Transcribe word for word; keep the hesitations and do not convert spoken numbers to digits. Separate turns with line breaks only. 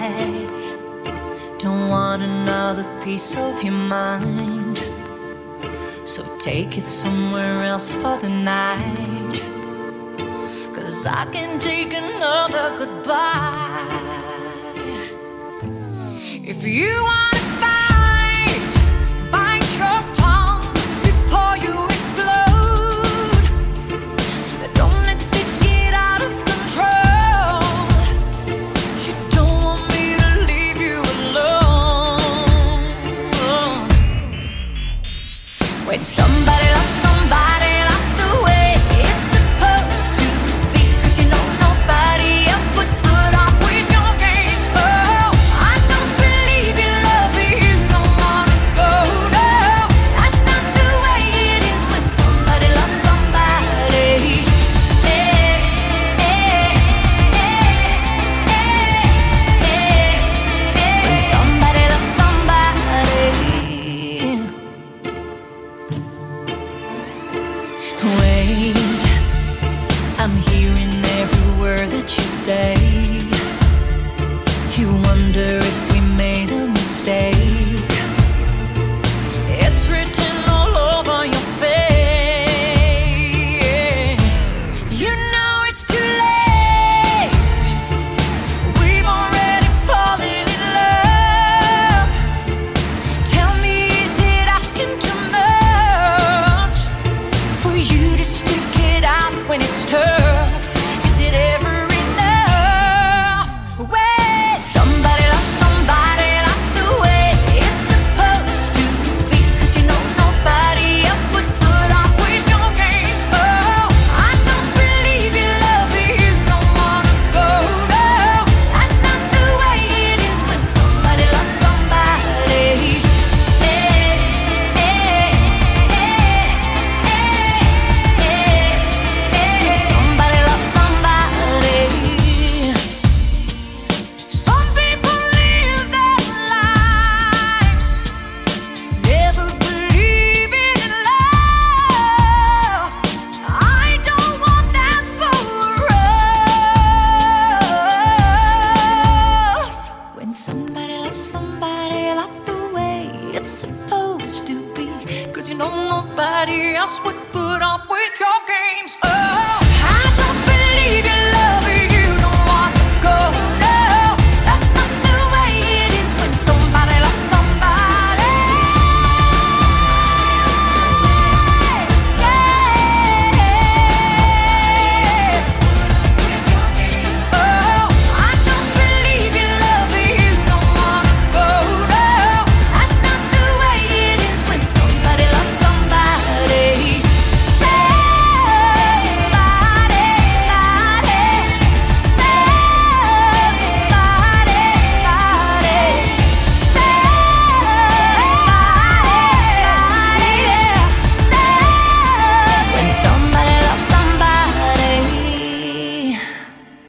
I don't want another piece of your mind, so take it somewhere else for the night, 'cause I can take another goodbye. If you wanna fight, bite your tongue before you explode. Don't let this get out of control. You don't want me to leave you alone. When somebody loves somebody, that's the way it's supposed to be, 'cause you know nobody else would put up with your games. Oh, I don't believe you love me, you don't wanna go. No, that's not the way it is when somebody loves somebody. Eh, eh, eh, eh, eh. When somebody loves somebody. Wait, I'm hearing every word that you say. You wonder if we made a mistake. It's written all over your face. You know it's too late. We've already fallen in love. Tell me, is it asking too much for you to stick it out when it's tough? Is it ever enough? Wait, somebody loves somebody, that's the way it's supposed to be, 'cause you know nobody else would put up with your games. Oh, I don't believe you love me, you don't wanna go. No, that's not the way it is when somebody loves somebody. Eh, eh, eh, eh. Somebody loves somebody. Some people live their lives never believing in love. I don't want that for us. When somebody loves somebody, that's the way it's supposed to be, 'cause you know nobody else would put up with your games. Oh,